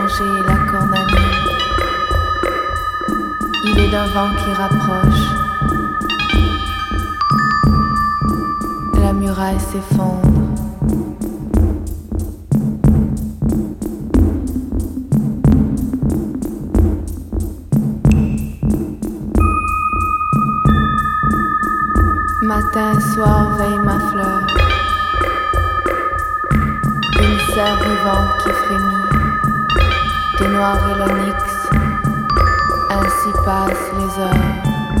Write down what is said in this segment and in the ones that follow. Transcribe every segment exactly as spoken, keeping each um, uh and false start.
l'étranger et la cornaline. Il est d'un vent qui rapproche. La muraille s'effondre. Matin, soir, veille ma fleur. Une sœur vivante qui frémit. De noir et l'onyx, ainsi passent les heures.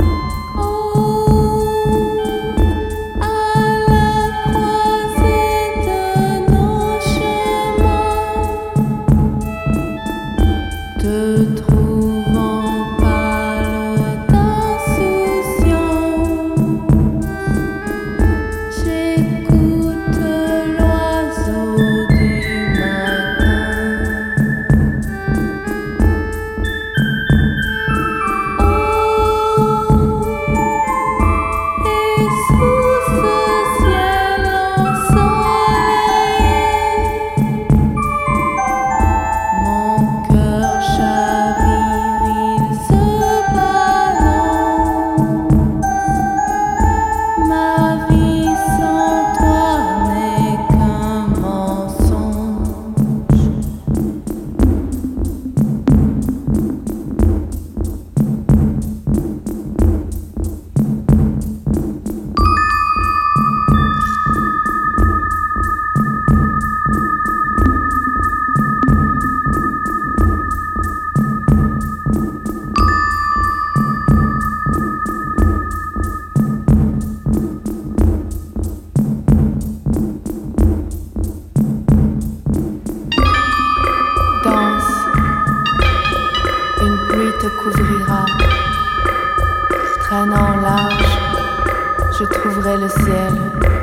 Couvrira, traînant large, je trouverai le ciel.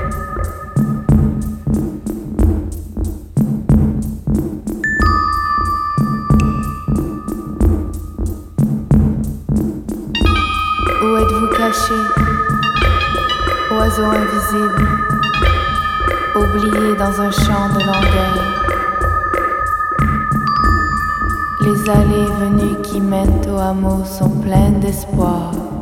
Où êtes-vous caché, oiseau invisible, oublié dans un champ de langueur? Les allées venues qui mènent au hameau sont pleines d'espoir.